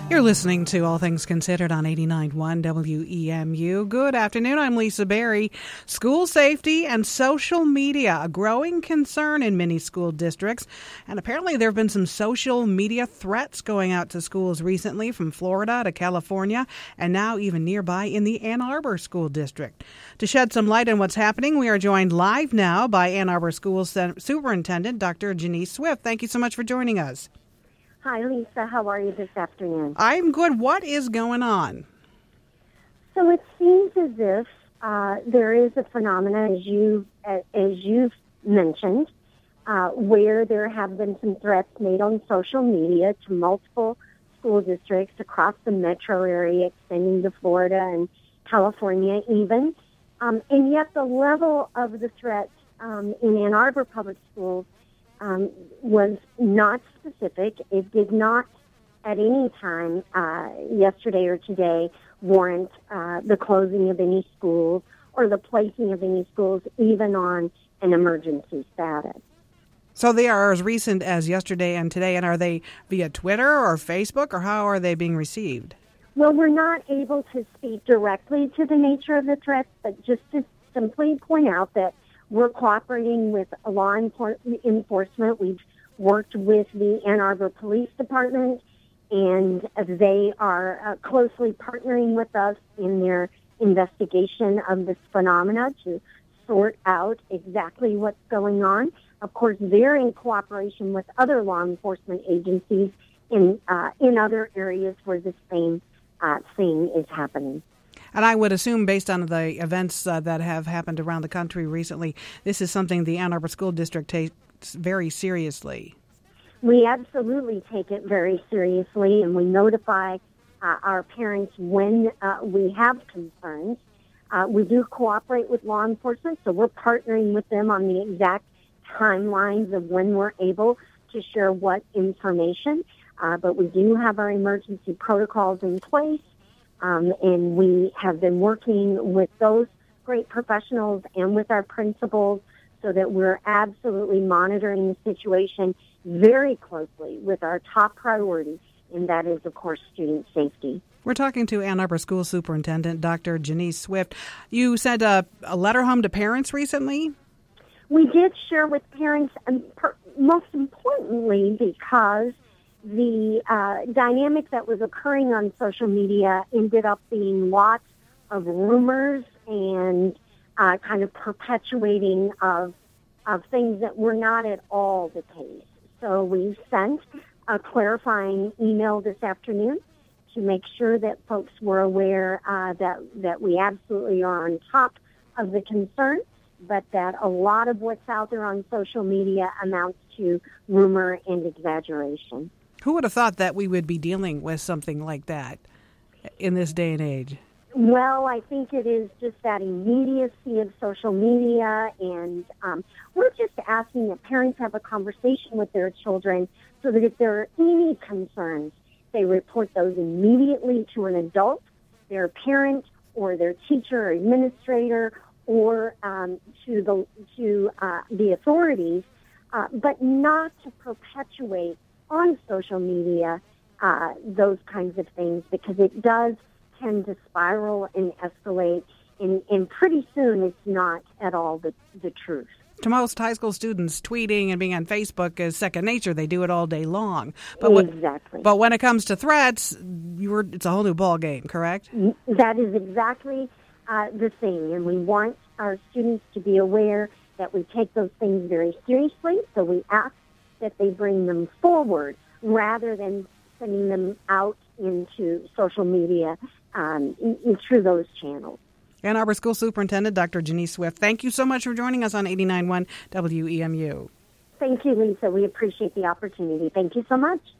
You're listening to All Things Considered on 89.1 WEMU. Good afternoon. I'm Lisa Berry. School safety and social media, a growing concern in many school districts. And apparently there have been some social media threats going out to schools recently, from Florida to California, and now even nearby in the Ann Arbor School District. To shed some light on what's happening, we are joined live now by Ann Arbor School Superintendent Dr. Janice Swift. Thank you so much for joining us. Hi, Lisa. How are you this afternoon? I'm good. What is going on? So it seems as if there is a phenomenon, as you've mentioned, where there have been some threats made on social media to multiple school districts across the metro area, extending to Florida and California even. And yet the level of the threat in Ann Arbor Public Schools was not specific. It did not at any time yesterday or today warrant the closing of any schools or the placing of any schools even on an emergency status. So they are as recent as yesterday and today, and are they via Twitter or Facebook, or how are they being received? Well, we're not able to speak directly to the nature of the threats, but just to simply point out that we're cooperating with law enforcement. We've worked with the Ann Arbor Police Department, and they are closely partnering with us in their investigation of this phenomena to sort out exactly what's going on. Of course, they're in cooperation with other law enforcement agencies in other areas where the same thing is happening. And I would assume, based on the events that have happened around the country recently, this is something the Ann Arbor School District takes very seriously. We absolutely take it very seriously, and we notify our parents when we have concerns. We do cooperate with law enforcement, so we're partnering with them on the exact timelines of when we're able to share what information. But we do have our emergency protocols in place. And we have been working with those great professionals and with our principals so that we're absolutely monitoring the situation very closely with our top priority, and that is, of course, student safety. We're talking to Ann Arbor School Superintendent Dr. Janice Swift. You sent a letter home to parents recently? We did share with parents, and most importantly, because the dynamic that was occurring on social media ended up being lots of rumors and kind of perpetuating of things that were not at all the case. So we sent a clarifying email this afternoon to make sure that folks were aware that we absolutely are on top of the concern, but that a lot of what's out there on social media amounts to rumor and exaggeration. Who would have thought that we would be dealing with something like that in this day and age? Well, I think it is just that immediacy of social media, and we're just asking that parents have a conversation with their children so that if there are any concerns, they report those immediately to an adult, their parent, or their teacher or administrator, or to the authorities, but not to perpetuate on social media those kinds of things, because it does tend to spiral and escalate, and pretty soon it's not at all the truth. To most high school students, tweeting and being on Facebook is second nature. They do it all day long. Exactly. But when it comes to threats, it's a whole new ball game, correct? That is exactly the thing, and we want our students to be aware that we take those things very seriously, so we ask that they bring them forward rather than sending them out into social media through those channels. Ann Arbor School Superintendent Dr. Janice Swift, thank you so much for joining us on 89.1 WEMU. Thank you, Lisa. We appreciate the opportunity. Thank you so much.